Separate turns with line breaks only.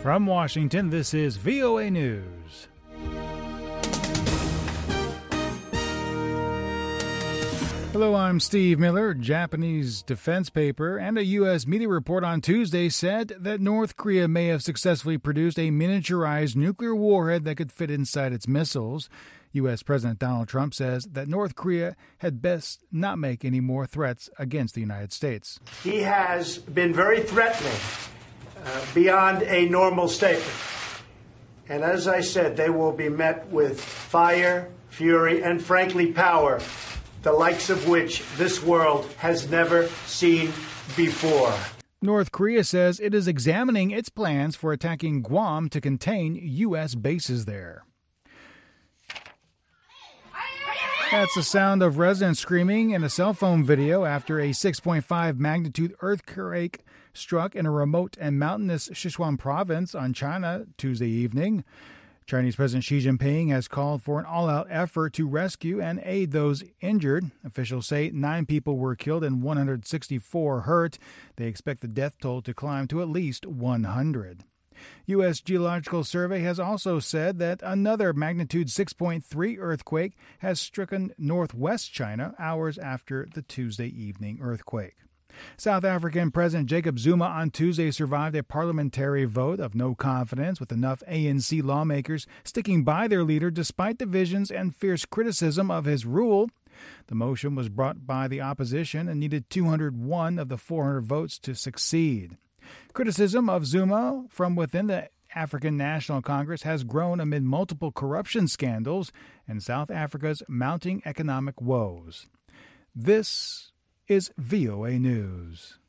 From Washington, this is VOA News. Hello, I'm Steve Miller. Japanese defense paper and a U.S. media report on Tuesday said that North Korea may have successfully produced a miniaturized nuclear warhead that could fit inside its missiles. U.S. President Donald Trump says that North Korea had best not make any more threats against the United States.
He has been very threatening, beyond a normal statement. And as I said, they will be met with fire, fury, and frankly, power, the likes of which this world has never seen before.
North Korea says it is examining its plans for attacking Guam to contain U.S. bases there. That's the sound of residents screaming in a cell phone video after a 6.5 magnitude earthquake struck in a remote and mountainous Sichuan province on China Tuesday evening. Chinese President Xi Jinping has called for an all-out effort to rescue and aid those injured. Officials say 9 people were killed and 164 hurt. They expect the death toll to climb to at least 100. U.S. Geological Survey has also said that another magnitude 6.3 earthquake has stricken northwest China hours after the Tuesday evening earthquake. South African President Jacob Zuma on Tuesday survived a parliamentary vote of no confidence, with enough ANC lawmakers sticking by their leader despite divisions and fierce criticism of his rule. The motion was brought by the opposition and needed 201 of the 400 votes to succeed. Criticism of Zuma from within the African National Congress has grown amid multiple corruption scandals and South Africa's mounting economic woes. This is VOA News.